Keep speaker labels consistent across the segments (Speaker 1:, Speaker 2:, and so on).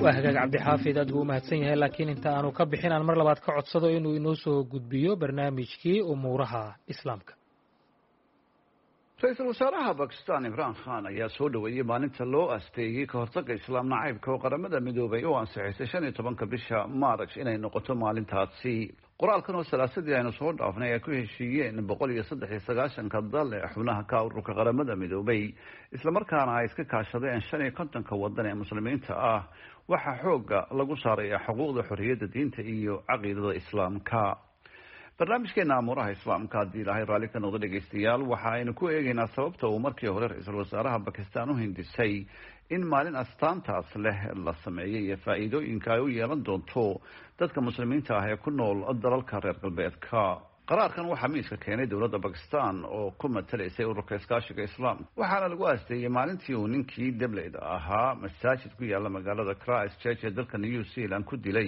Speaker 1: waa hagaag cabdixaafid aad buu u mahadsan yahay laakiin inta aanu ka bixin aan mar labaad ka codsado inuu inoo soo gudbiyo barnaamijkii umuuraha islaamka.
Speaker 2: ra-iisul wasaaraha bakistan imraan khan ayaa soo dhaweeyey maalinta loo asteeyey ka hortagga islaam nacaybka oo qaramada midoobay oo ansixisay 15 bisha maarch inay noqoto maalintaasi. qoraalkan oo salaasadii aynu soo dhaafnay ay ku heshiiyeen 193 dal ee xubnaha ka ururka qaramada midoobay islamarkaana ay iska kaashadeen 55 wadan ee muslimiinta ah waxaa xooga lagu saaraya xuquuqda xorriyadda diinta iyo caqiidada islaamka. barnaamijkeena amuuraha islaamka haddii ilaahay raalli ka noqdo dhegeystayaal waxa aynu ku eegaynaa sababta uu markii hore ra-iisul wasaaraha bakistan u hindisay in maalin astaantaas leh la sameeyey iyo faa'iidooyinka ay u yeelan doonto dadka muslimiinta ah ee ku nool dalalka reer galbeedka. qaraarkan waxaa miiska keenay dowladda bakistan oo ku matalaysay ururka iskaashiga islaamka waxaana lagu aasteeyey maalintii uu ninkii dableyda ahaa masaajid ku yaala magaalada Christchurch ee dalka New Zealand ku dilay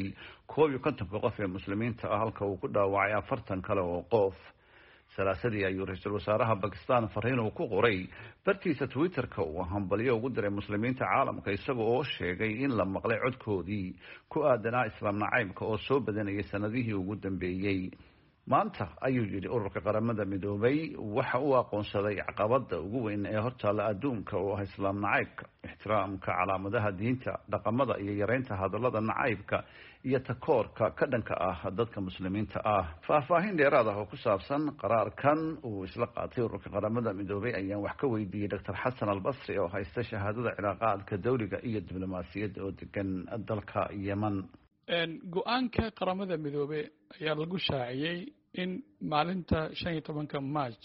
Speaker 2: 51 qof ee muslimiinta ah halka uu ku dhaawacay 40 kale oo qof. salaasadii ayuu ra-iisul wasaaraha bakistan fariin uu ku qoray bartiisa Twitter-ka uu hambalyo ugu diray muslimiinta caalamka isaga oo sheegay in la maqlay codkoodii ku aadanaa islaam nacaybka oo soo badanayay sanadihii ugu dambeeyay. maanta ayuu yidhi ururka qaramada midoobay waxa uu aqoonsaday caqabada ugu weyn ee hortaalla adduunka oo ah islaam nacaybka, ixtiraamka calaamadaha diinta, dhaqamada iyo yareynta hadallada nacaybka iyo takoorka ka dhanka ah dadka muslimiinta ah. faahfaahin dheeraad ah oo ku saabsan qaraarkan uu isla qaatay ururka qaramada midoobay ayaan wax ka weydiiyey Dr. Xasan Albasri oo haysta shahaadada cilaaqaadka dawliga iyo diblomaasiyadda oo degan dalka Yemen.
Speaker 3: go-aanka qaramada midoobay ayaa lagu shaaciyey in maalinta 15 March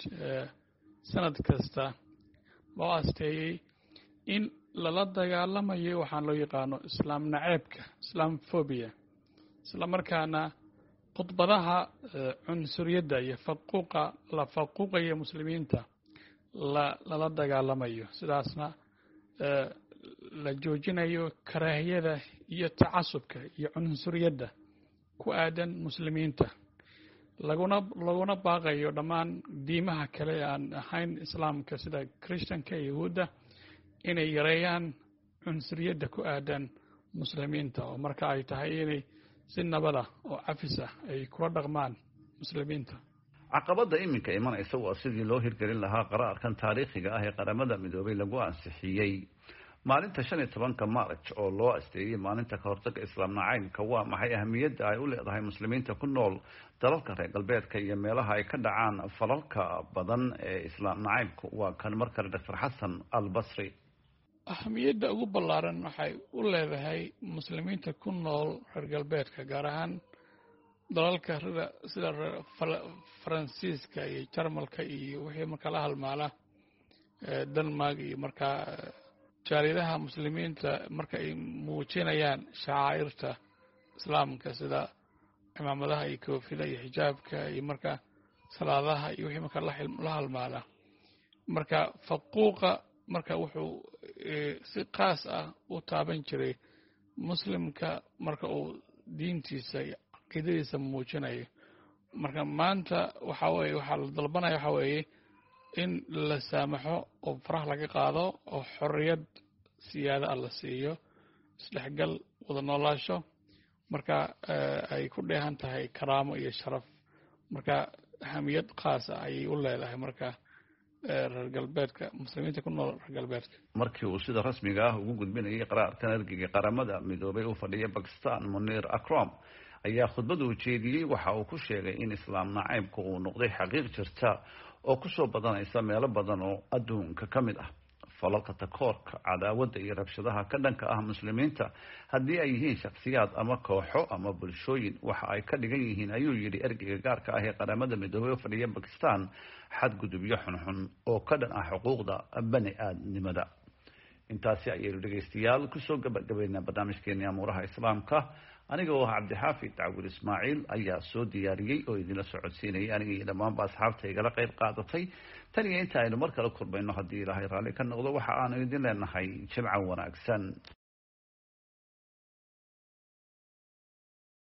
Speaker 3: sanad kasta loo asteeyey in lala dagaalamayo waxaan loo yaqaano islaam naceebka, islamophobia, isla markaana khudbadaha cunsuriyadda iyo la faquuqaya muslimiinta lala dagaalamayo, sidaasna la joojinayo karaahiyada iyo tacasubka iyo cunsuriyadda ku aadan muslimiinta laguna baaqayo dhammaan diimaha kale aan ahayn islaamka sida Christianka iyo Yahuudda inay yareeyaan cunsuriyadda ku aadan muslimiinta oo marka ay tahay inay si nabada oo cafis ah ay kula dhaqmaan muslimiinta.
Speaker 2: caqabada iminka imanaysa waa sidii loo hirgelin lahaa qaraarkan taariikhiga ah ee qaramada midoobay lagu ansixiyey maalinta 15 March oo loo asteeyay maalinta ka hortagga islaam nacaybka. waa maxay ahamiyadda ay u leedahay muslimiinta ku nool dalalka reer galbeedka iyo meelaha ay ka dhacaan falalka badan ee islaam nacaybka? waa kan mar kale Dr. Xasan Albasri.
Speaker 3: ahamiyadda ugu ballaaran waxay u leedahay muslimiinta ku nool reer galbeedka, gaar ahaan dalalka sida Faransiiska iyo Jarmalka iyo wixii marka la halmaala Denmark iyo markaa jaaridaha muslimiinta marka ay muujinayaan shacairta islaamka sida cimaamadaha iyo koofida iyo xijaabka iyo marka salaadaha iyo wixii marka la halmaala. marka faquuqa marka wuxuu si qaas ah u taaban jiray muslimka marka uu diintiisa iyo caqiidadiisa muujinayo. marka maanta waxaa la dalbanaya waxa weeye in la saamaxo oo faraha laga qaado oo xorriyad siyaada ah la siiyo, isdhexgal, wada noolaasho, marka ay ku dheehan tahay karaamo iyo sharaf. marka ahamiyad qaas ah ayay u leedahay marka reer galbeedka, muslimiinta ku nool reer galbeedka.
Speaker 2: markii uu sida rasmiga ah ugu gudbinayay qaraarkan ergeyga qaramada midoobay u fadhiya Pakistan Munir Akram ayaa khudbad u jeediyey waxa uu ku sheegay in islaam nacaybku uu noqday xaqiiq jirta oo ku soo badanaysa meelo badan oo adduunka ka mid ah. falalka takoorka, cadaawadda iyo rabshadaha ka dhanka ah muslimiinta haddii ay yihiin shakhsiyaad ama kooxo ama bulshooyin waxa ay ka dhigan yihiin ayuu yidhi ergeyga gaarka ah ee qaramada midoobay oo fadhiya Pakistan xadgudubyo xunxun oo ka dhan ah xuquuqda bani aadamnimada. intaasi ayaynu dhegeystayaal kusoo gabagabaynaa barnaamijkeena amuuraha islaamka. aniga oo cabdixaafid Dawud Ismaaciil ayaa soo diyaariyey oo idinla socodsiinayay aniga iyo dhammaanba asxaabta igala qayb qaadatay. tan iyo inta aynu mar kale kulmayno haddii ilaahay raalli ka noqdo waxa aanu idin leenahay jimco wanaagsan.